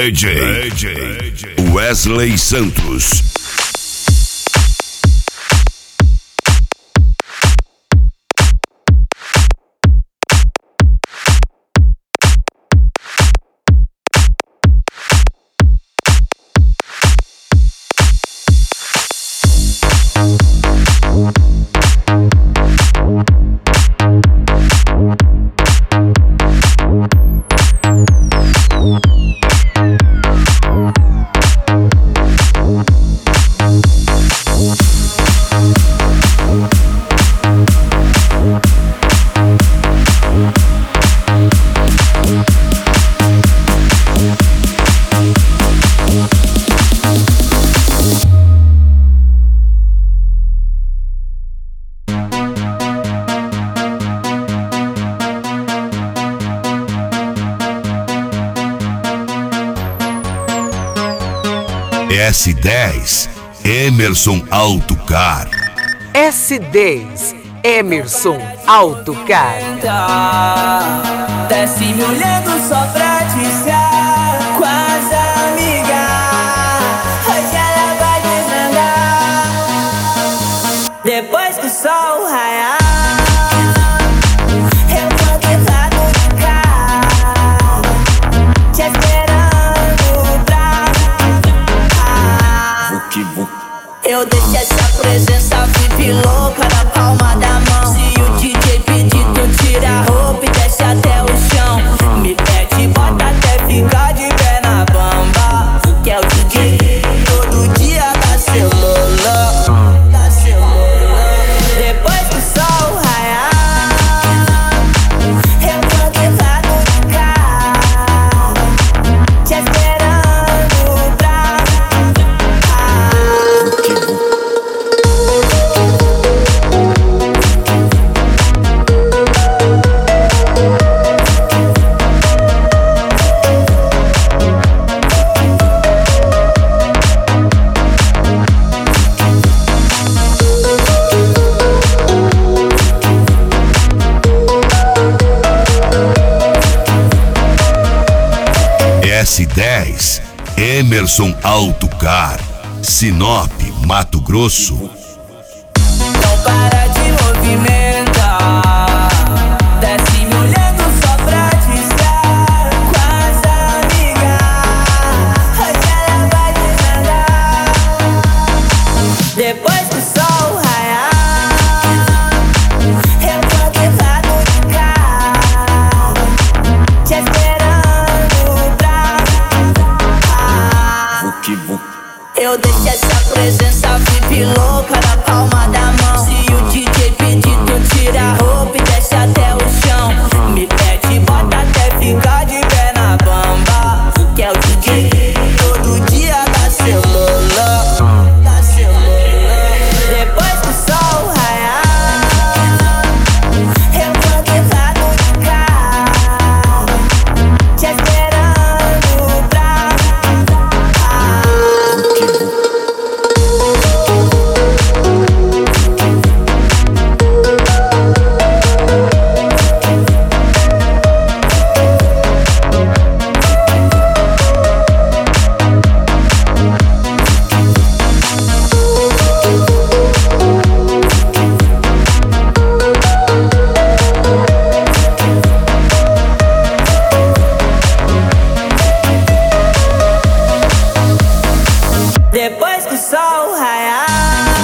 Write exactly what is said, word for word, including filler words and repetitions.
D J, D J Wesley Santos. S dez, Emerson Autocar. S dez, Emerson Autocar. Desce me olhando só pra dizer com as amigas. Hoje ela vai desandar depois que o sol raiar. Eu tô do lado de cá, te esperando pra eu deixo essa presença V I P louca na palma da mão. Se o D J pedir, tu tira a roupa e desce até o chão. Me pede e bota até ficar de pé na bamba. Que é o D J, todo dia dá seu loló, dá seu loló. Depois que o sol raiar, eu tô do lado de cá, te esperando pra S dez, Emerson Autocar, Sinop, Mato Grosso. Não para de movimentar, desce me olhando só pra dizer com as amigas. Hoje ela vai desandar depois que o sol raiar. Eu tô do lado de cá, te esperando pra eu deixo essa presença V I P louca na palma da mão. Se o D J pedir, tu tira a roupa e desce até o chão. Me pede e bota até ficar de pé na bamba. Que é o D J, todo dia dá seu loló, dá seu loló. Depois que o sol raiar, eu tô do lado de cá, te esperando pra depois que o sol raiar.